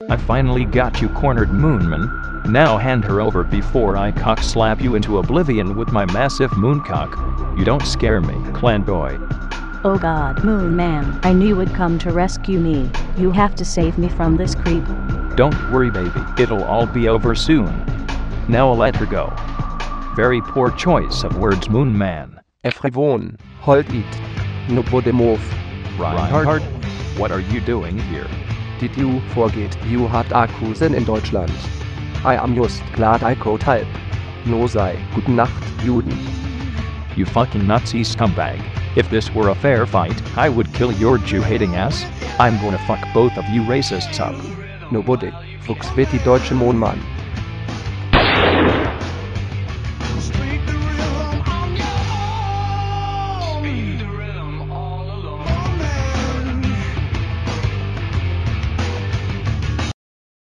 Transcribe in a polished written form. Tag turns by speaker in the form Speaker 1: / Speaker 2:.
Speaker 1: I finally got you cornered, Moonman. Now hand her over before I cock slap you into oblivion with my massive mooncock. You don't scare me, clan boy.
Speaker 2: Oh God, Moon Man, I knew you would come to rescue me. You have to save me from this creep.
Speaker 1: Don't worry, baby, it'll all be over soon. Now let her go. Very poor choice of words, Moon Man.
Speaker 3: Everyone, hold it. Nobody move.
Speaker 1: Reinhard, what are you doing here?
Speaker 3: Did you forget you had a cousin in Deutschland? I am just glad I could help. No sei, guten Nacht, Juden.
Speaker 1: You fucking Nazi scumbag. If this were a fair fight, I would kill your Jew-hating ass. I'm gonna fuck both of you racists up.
Speaker 3: Nobody fucks with die deutsche Mondmann.
Speaker 4: Speak the rhythm on your own.